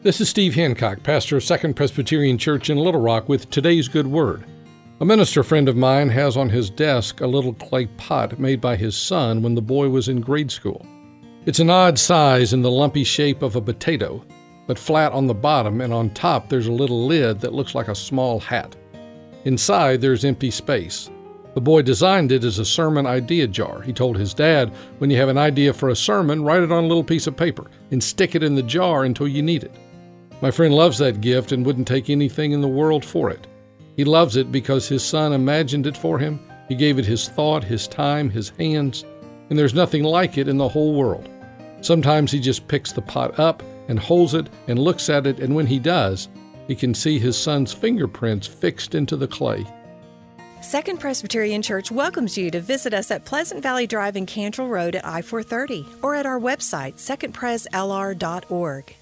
This is Steve Hancock, pastor of Second Presbyterian Church in Little Rock, with today's good word. A minister friend of mine has on his desk a little clay pot made by his son when the boy was in grade school. It's an odd size in the lumpy shape of a potato, but flat on the bottom, and on top there's a little lid that looks like a small hat. Inside there's empty space. The boy designed it as a sermon idea jar. He told his dad, when you have an idea for a sermon, write it on a little piece of paper and stick it in the jar until you need it. My friend loves that gift and wouldn't take anything in the world for it. He loves it because his son imagined it for him. He gave it his thought, his time, his hands, and there's nothing like it in the whole world. Sometimes he just picks the pot up and holds it and looks at it, and when he does, he can see his son's fingerprints fixed into the clay. Second Presbyterian Church welcomes you to visit us at Pleasant Valley Drive and Cantrell Road at I-430 or at our website, secondpreslr.org.